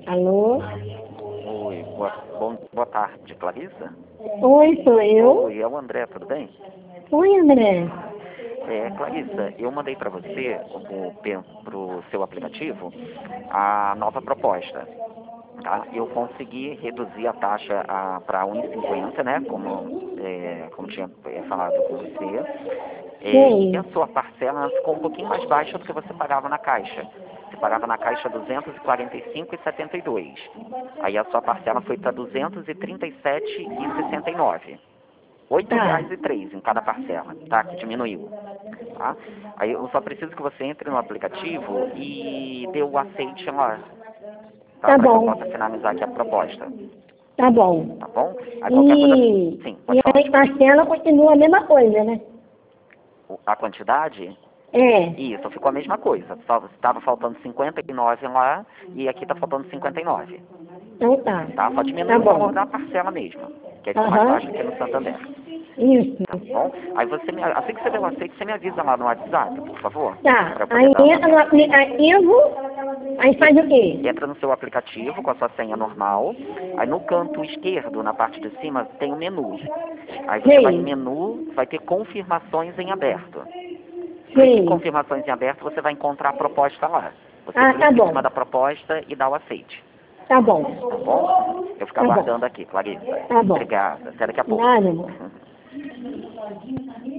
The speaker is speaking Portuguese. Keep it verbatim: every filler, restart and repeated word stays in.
Alô? Oi, boa, bom, boa tarde, Clarissa. Oi, sou eu. Oi, é o André, tudo bem? Oi, André. É, Clarissa, eu mandei para você, para o seu aplicativo, a nova proposta. Tá? Eu consegui reduzir a taxa para um e cinquenta, né? Como, é, como tinha é, falado com você. É, e Sim. a sua parcela ficou um pouquinho mais baixa do que você pagava na Caixa. Você pagava na Caixa duzentos e quarenta e cinco reais e setenta e dois centavos. Aí a sua parcela foi para duzentos e trinta e sete reais e sessenta e nove centavos. oito Tá. reais e três em cada parcela, tá? Que diminuiu. Tá? Aí eu só preciso que você entre no aplicativo e dê o aceite lá, tá? Tá Para que eu bom. possa finalizar aqui a proposta, Tá bom. tá bom? Aí qualquer coisa, E, sim, e pode falar. a parcela continua a mesma coisa, né? O- A quantidade, É. isso, ficou a mesma coisa. Só estava faltando cinquenta e nove lá e aqui está faltando cinquenta e nove, Então tá. tá? Só Tá diminuiu o valor bom. da parcela mesmo, que aí ficou mais Aham. baixo que no Santander, Isso. tá bom? Aí você me, assim que você der o aceite, você me avisa lá no WhatsApp, por favor, Tá. para eu poder Aí dar entra no andamento. aplicativo, aí faz o quê? Entra no seu aplicativo com a sua senha normal. Aí no canto esquerdo, na parte de cima, tem o menu. Aí você vai em Sei. menu, vai ter confirmações em aberto. Clique em Sei. confirmações em aberto, você vai encontrar a proposta lá. Você Ah, tá clica em cima bom. da proposta e dá o aceite. Tá bom. Tá bom? Eu fico Tá bom. aguardando aqui, Clarissa. Tá bom. Obrigada. Até daqui a pouco. Nada, amor.